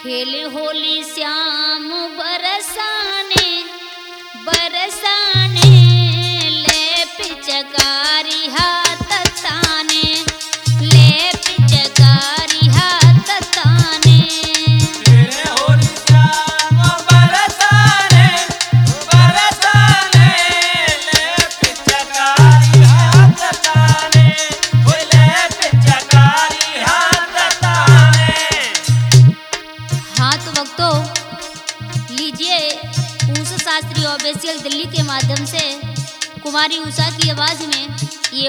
खेल होली श्याम बरसाने बरसाने ले पिचकारी हाथ ताने ले पिचकारी हाथ ताने। खेले होली श्याम बरसाने बरसाने ले पिचकारी हाथ ताने ले पिचकारी हाथ ताने। हाँ तो भक्तों, लीजिए उषा शास्त्री ऑफिशियल दिल्ली के माध्यम से कुमारी उषा की आवाज में ये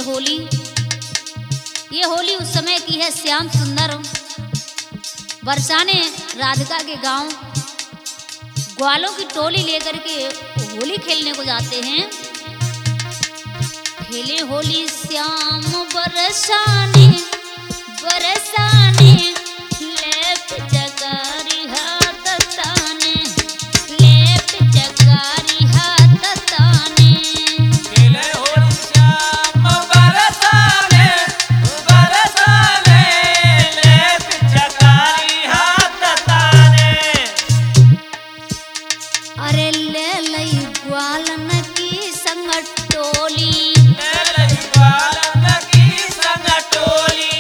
होली उस समय की है। श्याम सुंदर बरसाने राधिका के गांव ग्वालों की टोली लेकर के होली खेलने को जाते हैं। खेले होली श्याम बरसाने बरसाने ले पिचकारी हाथ ताने ले पिचकारी हाथ ताने। खेले होली श्याम बरसाने बरसाने ले पिचकारी हाथ ताने। अरे ले लई ग्वालन की संग टोली ले लई ग्वालन की संग टोली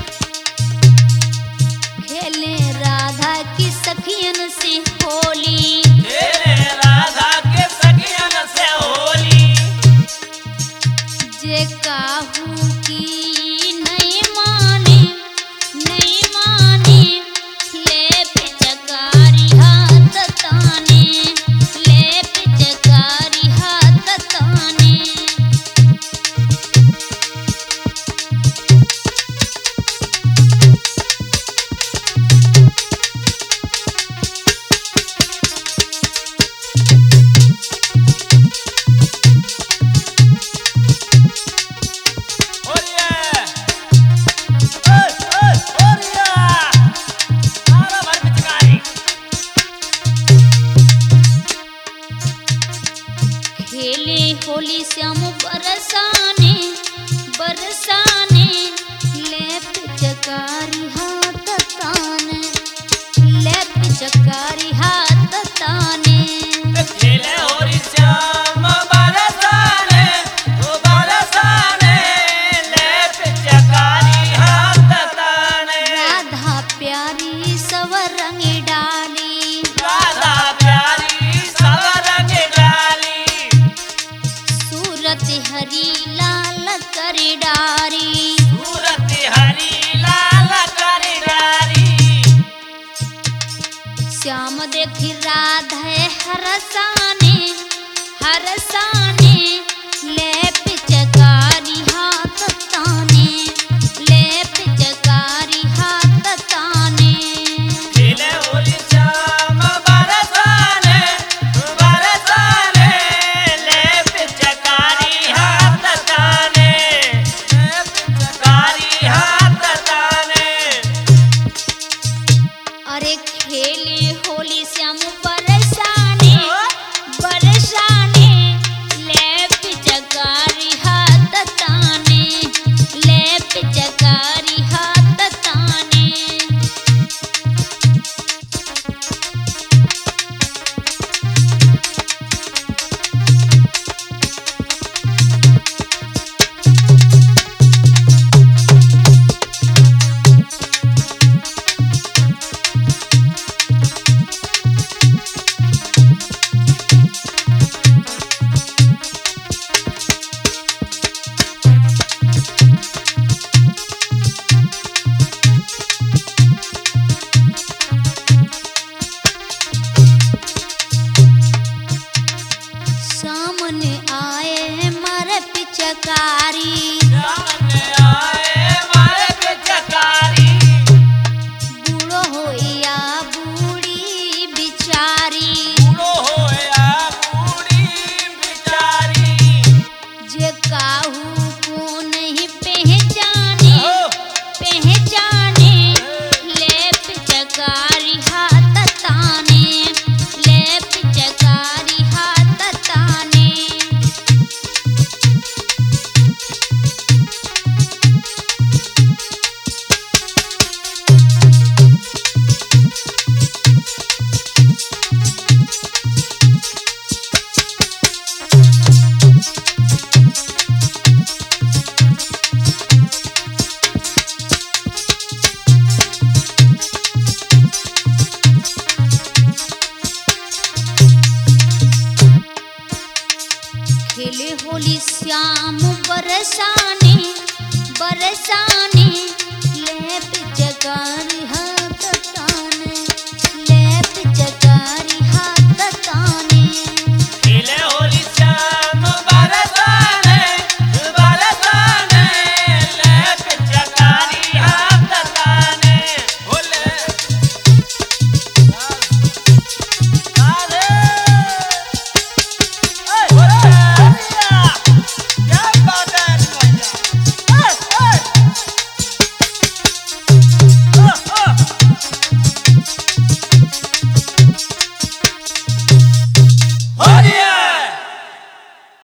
खेले राधा की सखियन से होली। खेले राधा के सखियन से होली। जे काहू की नहीं माने ले पिचकारी हाथ ताने ले पिचकारी हाथ ताने। खेले होली श्याम बरसाने बरसाने ले पिचकारी हाथ ताने ले पिचकारी हाथ ताने। खेले होली श्याम बरसाने बरसाने ले पिचकारी हाथ ताने। राधा प्यारी सब रंग डाली राधा प्यारी सब रंग डाली। सूरत हरी लाल कर डारी सूरत हरी लाल कर डाली। श्याम देखी राधा हरसाने हरसाने ले पिचकारी हाथ ताने ले पिचकारी हाथ ताने। खेले होली श्याम बरसाने बरसाने ले पिचकारी हाथ ताने ले पिचकारी हाथ ताने। अरे खेले होली श्याम बरसाने बरसाने ले श्याम बरसाने बरसाने